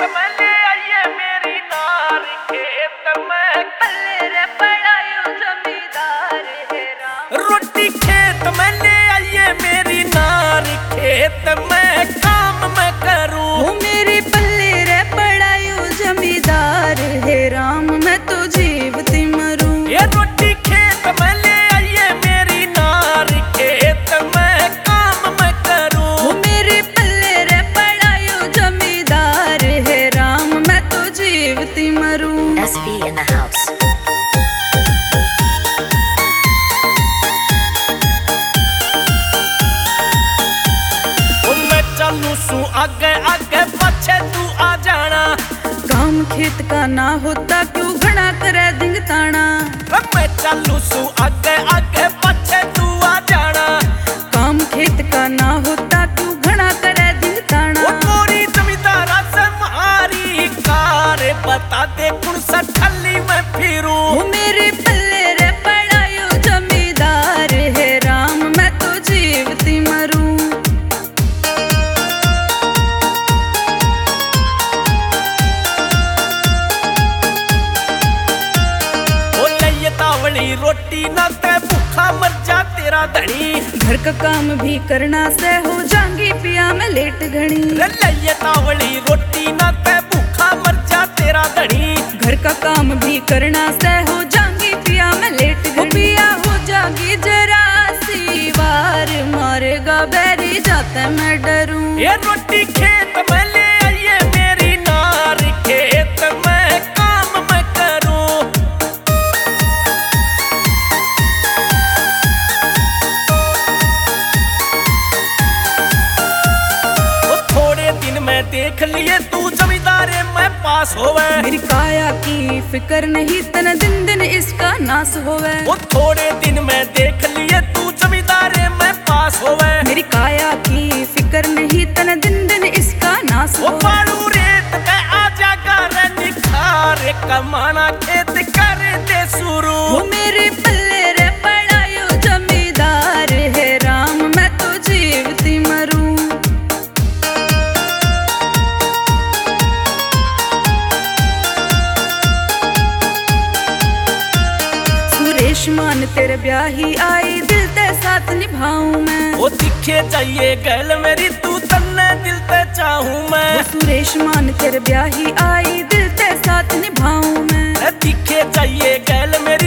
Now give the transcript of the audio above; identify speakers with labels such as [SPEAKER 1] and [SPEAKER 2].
[SPEAKER 1] में ले आइए मेरी नार, खेत में
[SPEAKER 2] पल्ले रे पड़ायो जमींदार है राम।
[SPEAKER 1] रोटी खेत में ले आइए मेरी नार, खेत में काम मैं करूं।
[SPEAKER 2] वो मेरे पल्ले रे पड़ायो जमींदार है राम, मैं तो जीवती मरूं।
[SPEAKER 1] ये रोटी खेत में ले आइए मेरी नार, खेत में काम मैं करूं।
[SPEAKER 2] वो मेरे पल्ले रे पड़ायो जमींदार है राम, मैं तो जीवती मरूं।
[SPEAKER 3] SV in the house.
[SPEAKER 1] चलू सू आगे आगे पछे तू आ जाना।
[SPEAKER 2] काम खेत का ना होता क्यों घना करे दिंगताना।
[SPEAKER 1] मैं चलू सू आगे आगे पछे तू आ जाना।
[SPEAKER 2] काम खेत का ना होता क्यों घना करे दिंगताना।
[SPEAKER 1] वो गोरी जमींदारा से मारी कार, बता दे कौन सा ठल्ली मैं फिरूं।
[SPEAKER 2] वो मेरे पल्ले रे पड़ायो जमींदार है राम, मैं तो जीवती मरूं।
[SPEAKER 1] तावली रोटी ना ते भूखा मर जा तेरा धनी।
[SPEAKER 2] घर का काम भी करना से हो जाऊंगी पिया मैं लेट घनी।
[SPEAKER 1] लइये तावली रोटी ना ते भूखा मर जा तेरा धनी।
[SPEAKER 2] घर का काम भी करना से हो जाऊंगी पिया मैं लेट घनी। पिया हो जाऊंगी जरा सी बार, मारेगा बैरी जाते मैं डरूं।
[SPEAKER 1] ये रोटी खेत में ले आइए मेरी नार, खेत में काम मैं करूं। मैं देख लिए तू जमींदारे मैं पास होवे।
[SPEAKER 2] मेरी काया की फिक्र नहीं तन दिन दिन इसका नाश होवे।
[SPEAKER 1] वो थोड़े दिन में देख लिए तू जमींदारे मैं पास होवे।
[SPEAKER 2] मेरी काया की फिक्र नहीं तन दिन दिन इसका नाश होवे।
[SPEAKER 1] वो पालू रेत का आजा कर निखार, कमाना खेत कर दे शुरू।
[SPEAKER 2] वो मेरे पल्ले रे पड़ायो जमींदार है राम, मैं तो जीवती मरूं। मान तेरे ब्याही आई, दिल ते साथ निभाऊं मैं।
[SPEAKER 1] वो दिखे जाइए गैल मेरी तू तन्ने दिल ते चाहूं मैं।
[SPEAKER 2] वो सुरेश मान तेरे ब्याही आई, दिल ते साथ निभाऊं मैं।
[SPEAKER 1] दिखे जाइए गैल मेरी